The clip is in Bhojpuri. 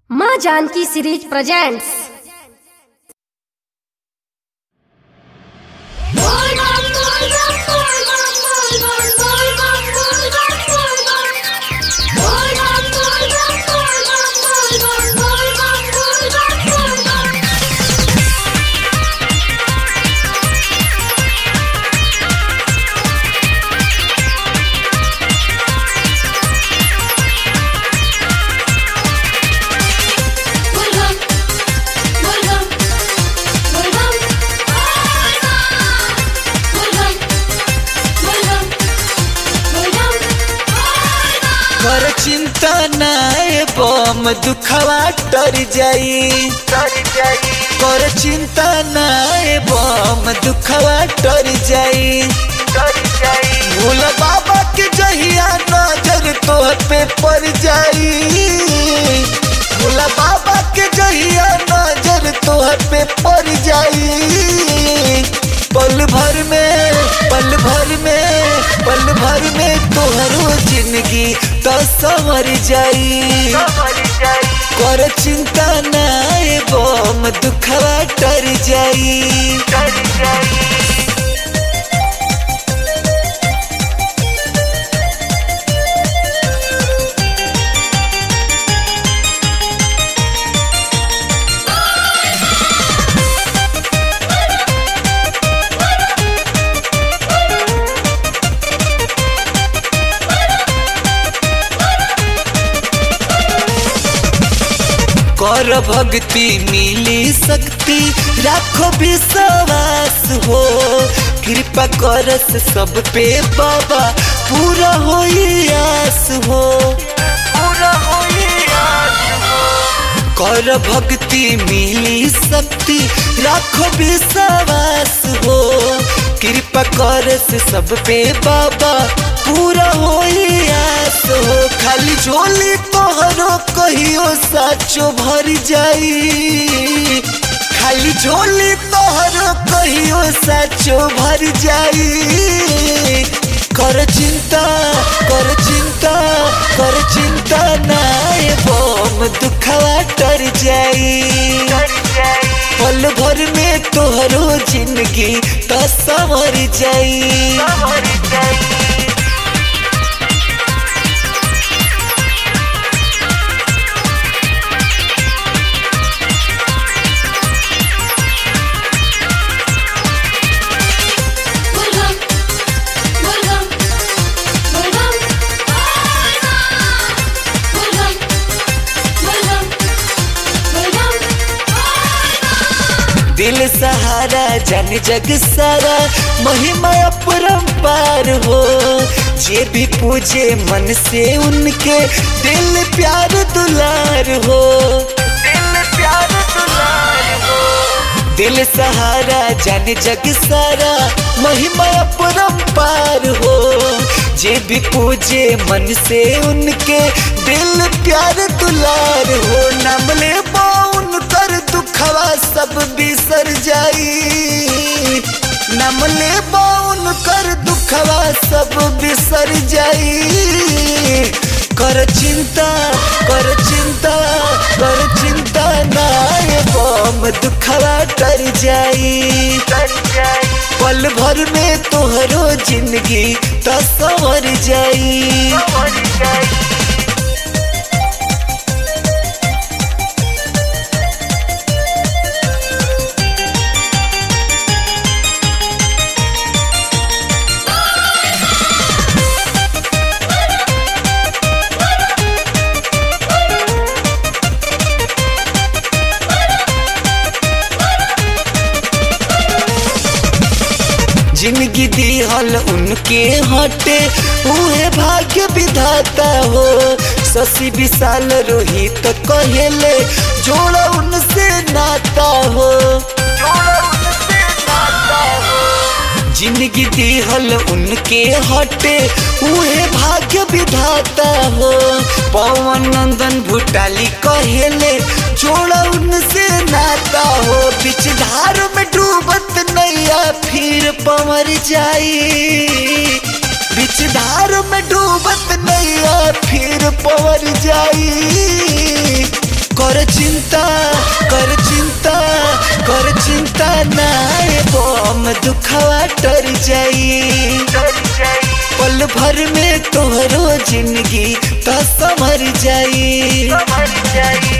माँ जानकी सीरीज प्रेजेंट्स। कर चिंता नाए बम दुखवा टर जाई। कर चिंता नाए बम दुखवा टर जाई। भोला बाबा के जहिया नजर तोह पे पड़ जाई। भोला बाबा के जहिया नजर तोह पे पड़ जाई। पल भर में तोहरो जिंदगी तो संवर जाई। कर चिंता नाए बम दुखवा टर जाई। कर भक्ति मिली शक्ति राखो विश्वास हो। कृपा करस सब पे बाबा पूरा होई आस हो। कर भक्ति मिली शक्ति राखो विश्वास हो। कृपा करस सब पे बाबा पूरा होई आस हो। खाली झोली तोहरो कहियो साचो भर जाई। खाली झोली तोहरो कहियो साचो भर जाई। कर चिंता नाए बम दुखवा टर जाई। पल भर में तोहरो जिंदगी तो संवर जाई। दिल सहारा जन जग सारा महिमा अपरंपार हो। जे भी पूजे मन से उनके दिल प्यार दुलार हो। दिल सहारा जन जग सारा महिमा अपरंपार हो। जे भी पूजे मन से उनके दिल प्यार दुलार हो। नाम ले बाउन कर दुखवा सब बिसर जाई। नाम ले बाउन कर दुखवा सब बिसर जाई। कर चिंता नाए बम दुखवा टर जाई। पल भर में तोहरो जिंदगी तो संवर जाई। जिंदगी दिहल उनके हटे उहे भाग्य विधाता हो। शशि विशाल रोहित कहेले जोड़ा उनसे नाता हो। जिंदगी दिहल उनके हटे उहे भाग्य विधाता हो। पवन नंदन भूटाली कहेले जोड़ा उनसे नाता हो। बीच धार में डूबत नैया फिर पमर जाई। बीच धार में डूबत नैया फिर पवर जाई। कर चिंता ना बम दुखवा टर जाई पल भर में तोहरो जिंदगी तो संवर जाई।